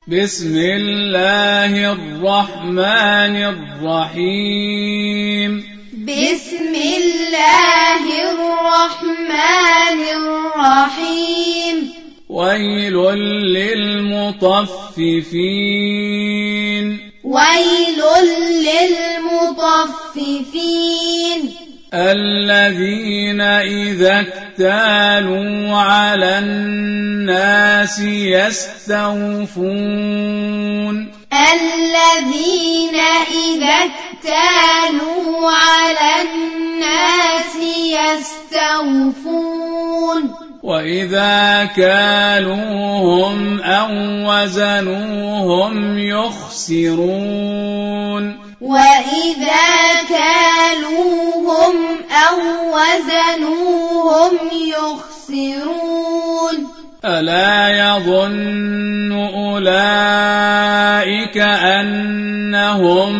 بسم الله الرحمن الرحيم بسم الله الرحمن الرحيم ويل للمطففين ويل للمطففين الذين إذا اكتالوا على الناس يستوفون الذين إذا اكتالوا على الناس يستوفون وإذا كالوهم أو وزنوهم يخسرون وإذا كالوهم أو وزنوهم يخسرون ألا يظن أولئك أنهم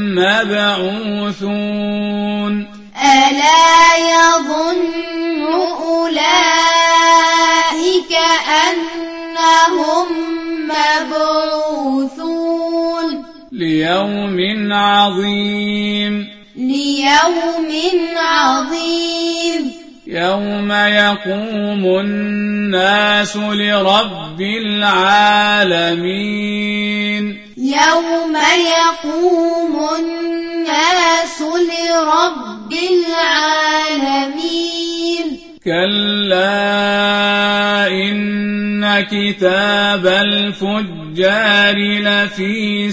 مبعوثون ألا يظن أولئك أنهم مبعوثون ليوم عظيم ليوم عظيم يوم يقوم الناس لرب العالمين يوم يقوم الناس لرب العالمين كلا إن كتاب الفجار لفي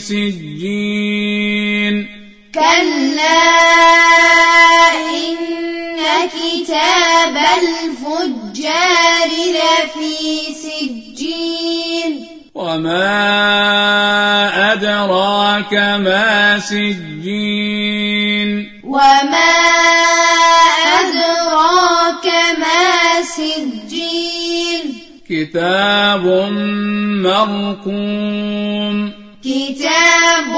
سجين كلا إن كتاب الفجار لفي سجين وما أدراك ما سجين وما أدراك ما سجين كتاب مرقوم كتاب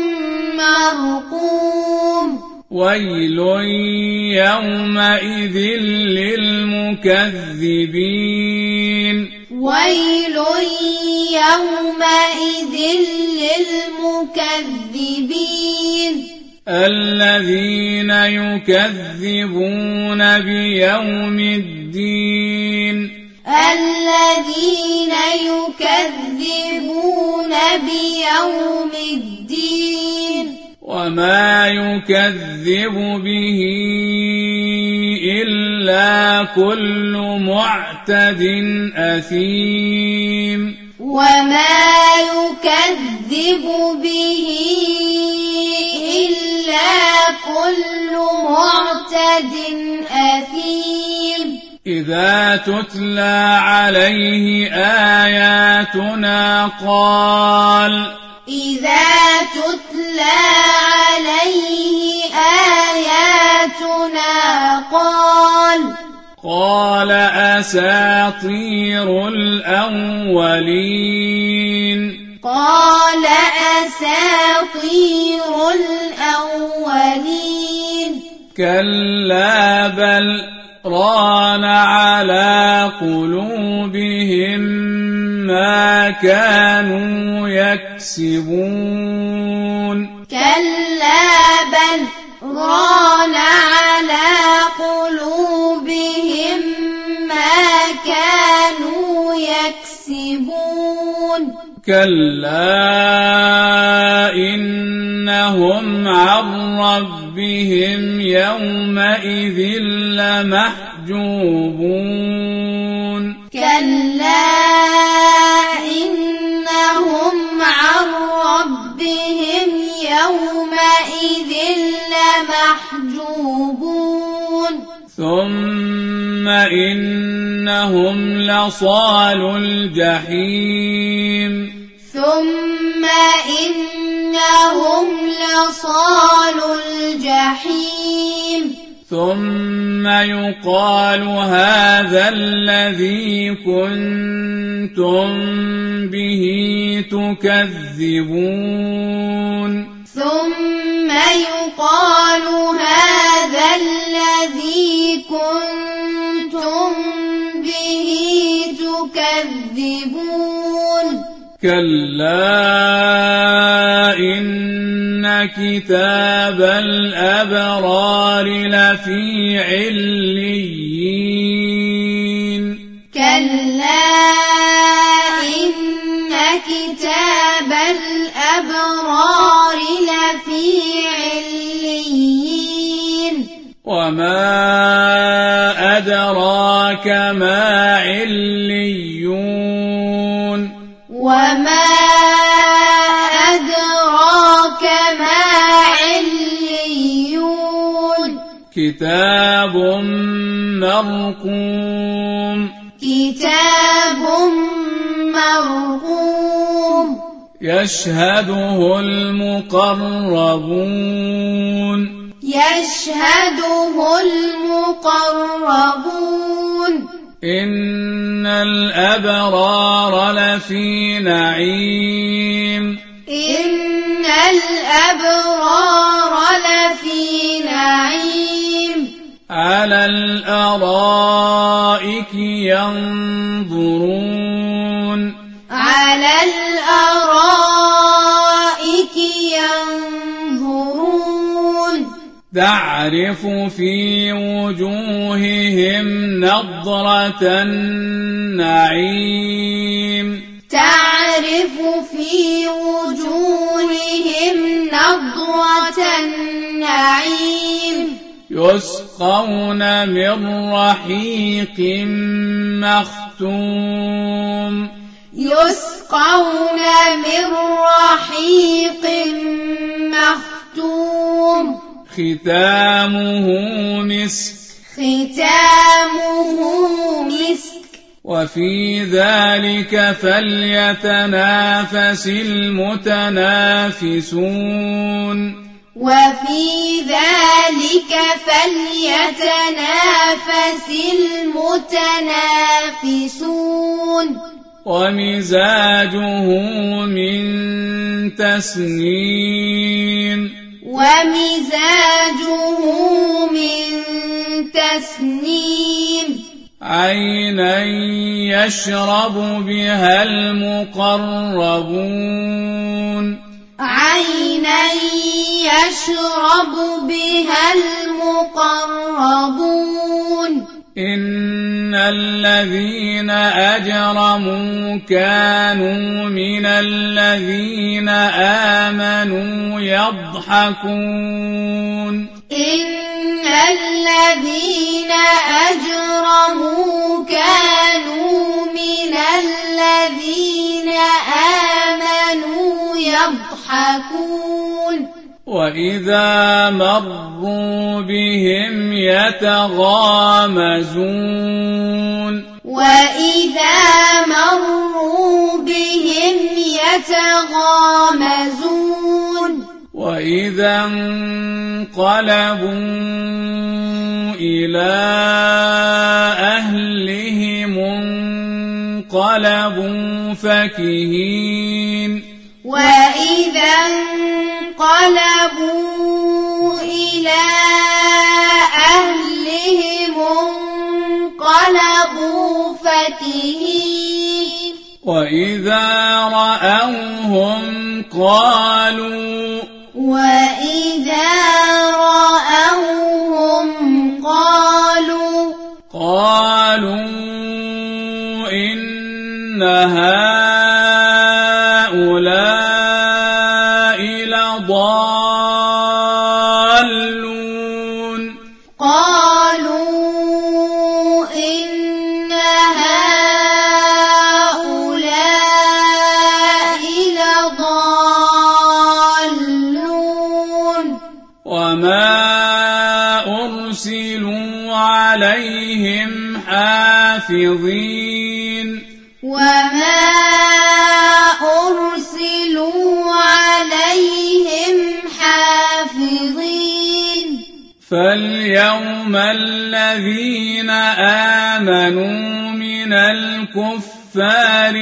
مرقوم ويل يومئذ للمكذبين ويل يومئذ للمكذبين الذين يكذبون بيوم الدين الذين يكذبون بيوم الدين وما يكذب به إلا كل معتد أثيم وما يكذب به إلا كل معتد أثيم إذا تتلى عليه آياتنا قال إذا تتلى عليه آياتنا قال أساطير الأولين قال أساطير الأولين كلا بل ران على قلوبهم ما كانوا يكسبون كلا بل ران على قلوبهم ما كانوا يكسبون كلا إنهم عن ربهم يومئذ لمحجوبون كلا إنهم عن ربهم يومئذ لمحجوبون ثم إنهم لصالو الجحيم ثم إنهم لصالو الجحيم ثم يقال هذا الذي كنتم به تكذبون ثم يقال هذا الذي كنتم به تكذبون كلا إن كتاب الأبرار لفي عليين كلا إن كتاب الأبرار لفي عليين وما أدراك ما عليون وما أدراك ما عليون كتاب مرقوم كتاب مرقوم يشهده المقربون يشهده المقربون إن الأبرار لفي نعيم إن الأبرار لفي نعيم على الأرائك ينظرون على الأرائك ينظرون تعرف في وجوههم نضرة النعيم تعرف في وجوههم نضرة النعيم يسقون من رحيق مختوم يسقون من رحيق مختوم ختامه مسك ختامه مسك وفي ذلك فليتنافس المتنافسون وفي ذلك فليتنافس المتنافسون ومزاجه من تسنيم ومزاجه من تسنيم عينا يشرب بها المقربون عينا يشرب بها المقربون إن الذين أجرموا كانوا من الذين آمنوا يضحكون إن الذين أجرموا كانوا من الذين آمنوا يضحكون وإذا مروا بهم يتغامزون وإذا مروا بهم يتغامزون وإذا انقلبوا إلى أهلهم انقلبوا فكهين وإذا انقلبوا إلى أهلهم انقلبوا فكهين وإذا رأوهم قالوا إن هؤلاء لضالون قالوا إن هؤلاء لضالون وما أرسلوا عليهم حافظين وما أرسلوا عليهم حافظين فاليوم الذين آمنوا من الكفار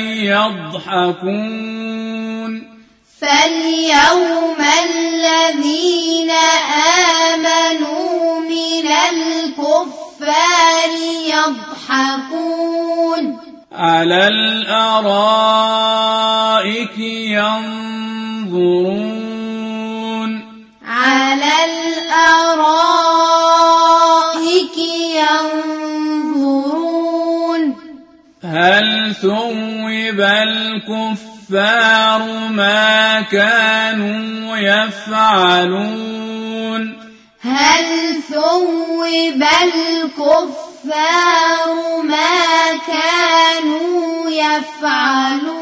يضحكون فاليوم الذين آمنوا من الكفار يضحكون على الأرائك ينظرون على الأرائك ينظرون هل ثوب الكفار ما كانوا يفعلون هل ثوب الكفار ما كانوا يفعلون